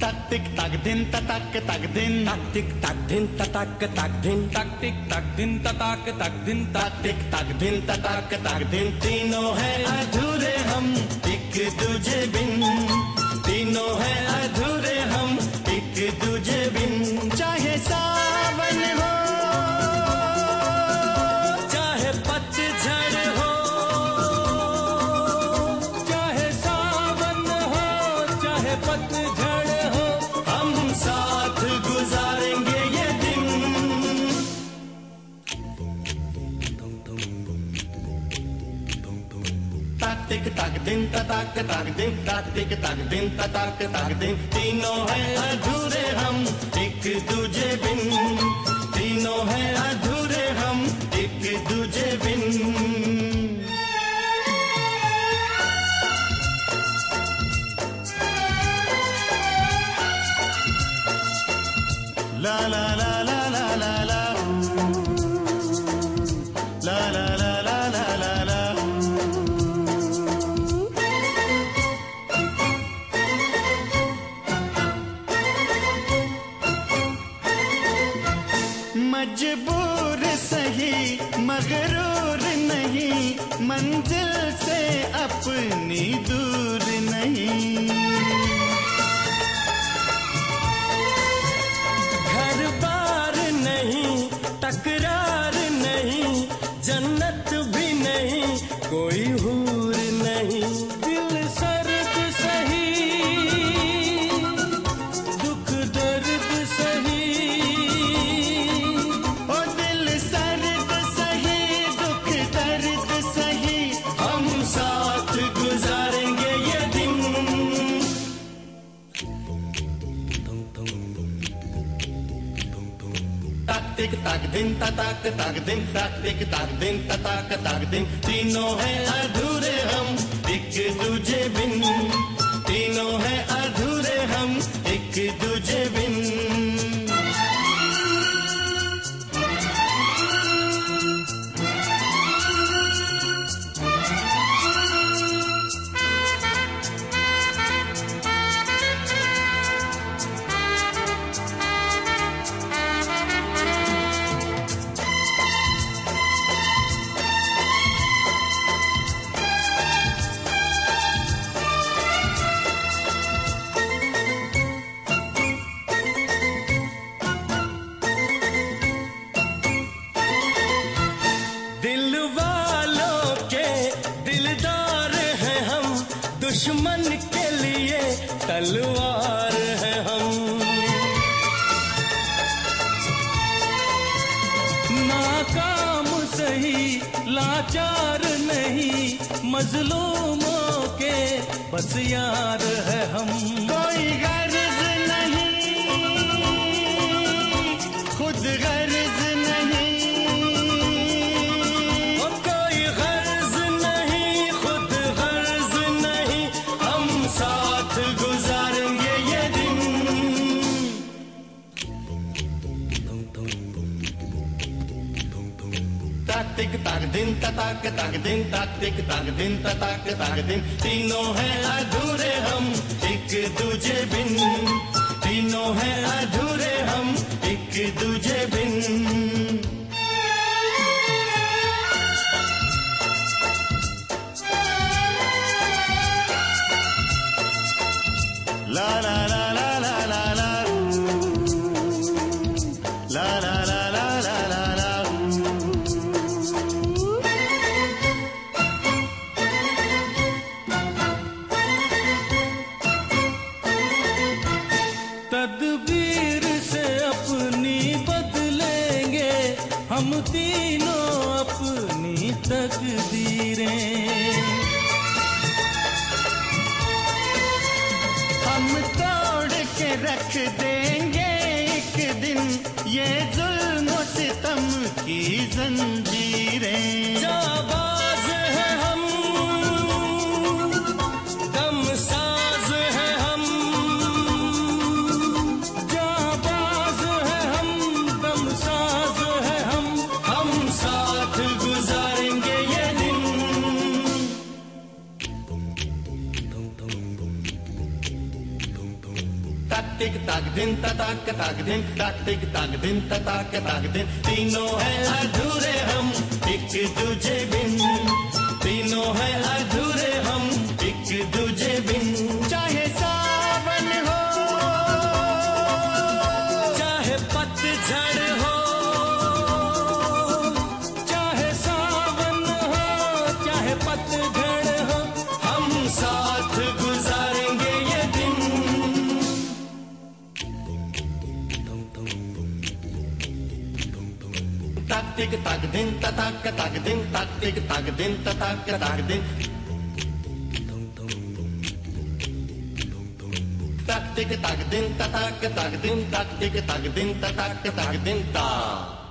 Tak tik tak din ta tak din tak tik tak din ta tak din tak tik tak din ta tak din tak tik tak din ta tak din तीनों है अधूरे हम एक दूजे बिन तीनों है अधूरे हम एक दूजे बिन चाहे सावन हो चाहे पतझड़ हो चाहे सावन हो चाहे पतझड़ हो हम साथ गुजारेंगे ये दिन tak tik tak din ta tak din tak tik tak din ta tak din तीनों है अधूरे हम एक दूजे बिन तीनों है अधूरे हम एक दूजे बिन la la la la la la la la la la la la la la मजबूर सही मगरूर नहीं मंजिल से अपनी दूर नहीं घर बार नहीं तकरार नहीं जन्नत भी नहीं कोई हूर नहीं दिल सर्द सही दुख दर्द सही tik tak din ta tak din tak tik tak din ta tak din तीनों है अधूरे हम एक दूजे बिन तीनों है अधूरे हम एक दूजे बिन दुश्मन के लिए तलवार है हम नाकाम सही लाचार नहीं मजलूमों के बस यार है हम कोई गर्ज नहीं खुद गर्ज नहीं कोई गर्ज नहीं खुद गर्ज नहीं हम साथ गुजारेंगे ये दिन tak tik tak din ta tak din tak tik tak din ta tak din तीनों है अधूरे हम एक दूजे बिन तीनों है अधूरे हम एक दूजे बिन la la la la la la la la la la la la la la तदबीर से अपनी बदलेंगे हम तीनों अपनी तकदीरें हम तोड़ के रख देंगे एक दिन ये जुल्म सितम की जंजीरें जाबाज है हम दमसाज है हम जाबाज है हम दमसाज है हम साथ गुजारेंगे ये दिन टिक ताक दिन तताक ताक दिन ताक टिक ताक दिन तताक ताक दिन तीनों है अधूरे हम एक दूजे बिन तीनों है अधूरे हम एक दूजे बिन चाहे सावन हो चाहे पतझड़ हो चाहे सावन हो चाहे पतझड़ हो हम साथ गुजारेंगे ये दिन ताक टिक ताक दिन तताक ताक दिन ताक टिक ताक दिन तताक ताक दिन ताक टिक ताक दिन तताक ताक दिन ताक टिक ताक दिन तताक ताक दिन ता